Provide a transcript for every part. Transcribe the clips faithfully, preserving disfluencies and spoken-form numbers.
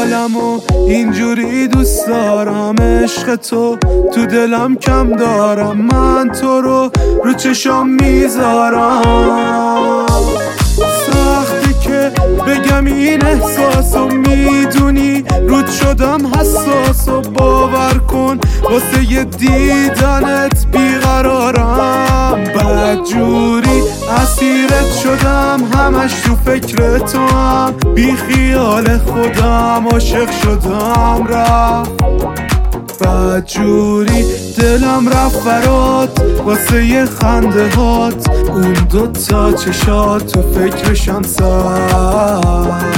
حالمو اینجوری دوست دارم، عشق تو تو دلم کم دارم، من تو رو رو چشام میذارم. سخته که بگم این احساسو، میدونی رود شدم حساس و باور کن واسه یه دیدنت بیقرارم. بدجوری اسیرت شدم، همش تو فکر تو هم، بی خیال خودم عاشق شدم رفت. بدجوری دلم رفت برات واسه یه خنده هات، اون دوتا چشات تو فکرشم سخت.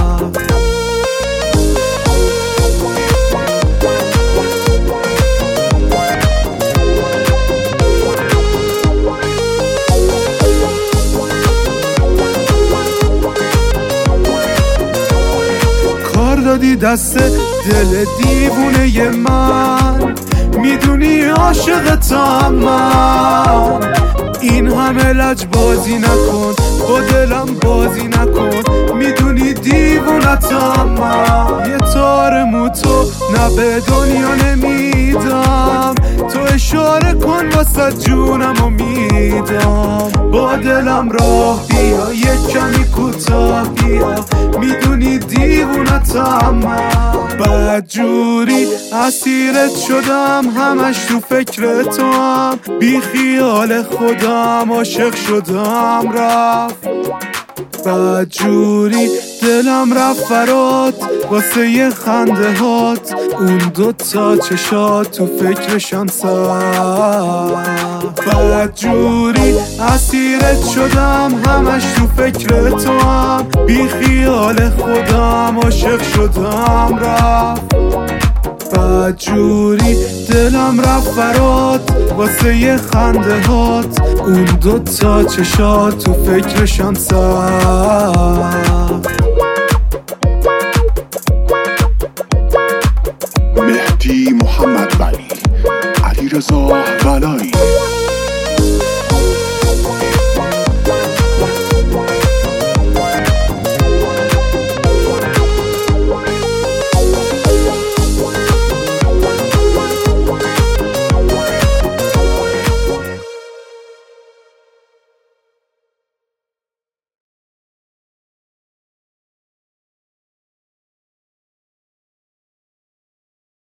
کار دادی دست دل دیوونه من، میدونی عاشقتم من. این همه لج بازی نکن، با دلم بازی نکن، میدونی دیوونتم من. یه تار موتو نه به دنیا نمیدم، تو اشاره کن واسه جونم و میدم. با دلم راه بیا، یه کمی کوتاه بیا، میدونی دیوونتم من. بدجوری اسیرت شدم، همش تو فکر تو هم، بی خیال خودم عاشق شدم رفت. بدجوری دلم رفت برات واسه یه خنده هات، اون دوتا چشات تو فکرشم سخت. بدجوری اسیرت شدم، همش تو فکر تو هم، بی خیال خودم عاشق شدم رفت. بدجوری دلم رفت برات واسه یه خنده هات، اون دوتا چشات تو فکرشم سخت. مهدی محمد ولی، علیرضا